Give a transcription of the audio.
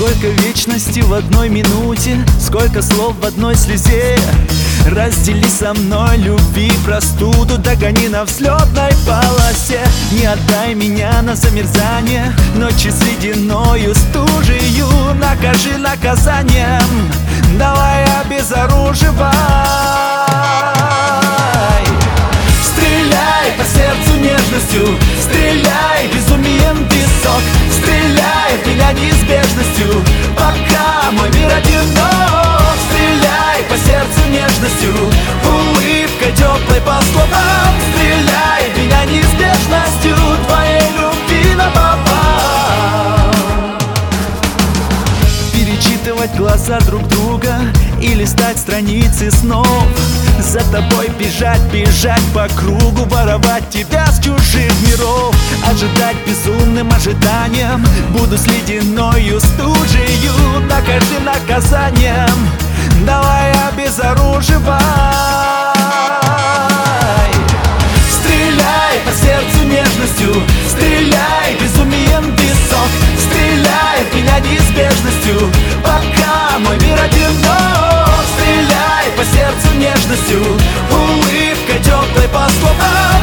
Сколько вечности в одной минуте, сколько слов в одной слезе. Раздели со мной любви простуду, догони на взлетной полосе. Не отдай меня на замерзание, ночи с ледяною стужею. Накажи наказанием, давай обезоруживай. Стреляй по сердцу нежностью, стреляй безумием в висок. Стреляй в меня неизбежностью, пока мой мир одинок. Стреляй по сердцу нежностью, улыбкой теплой по словам. Стреляй в меня неизбежностью твоей любви напопал. Перечитывать глаза друг друга и листать страницы снов. За тобой бежать, бежать по кругу, воровать тебя с чужих миров. Ожидать безумным ожиданием, буду с ледяною стужею. Накажи наказанием, давай обезоруживай. Стреляй по сердцу нежностью, стреляй безумием в висок. Стреляй в меня неизбежностью, пока мой мир одинок. Стреляй по сердцу нежностью, улыбкой теплой по словам.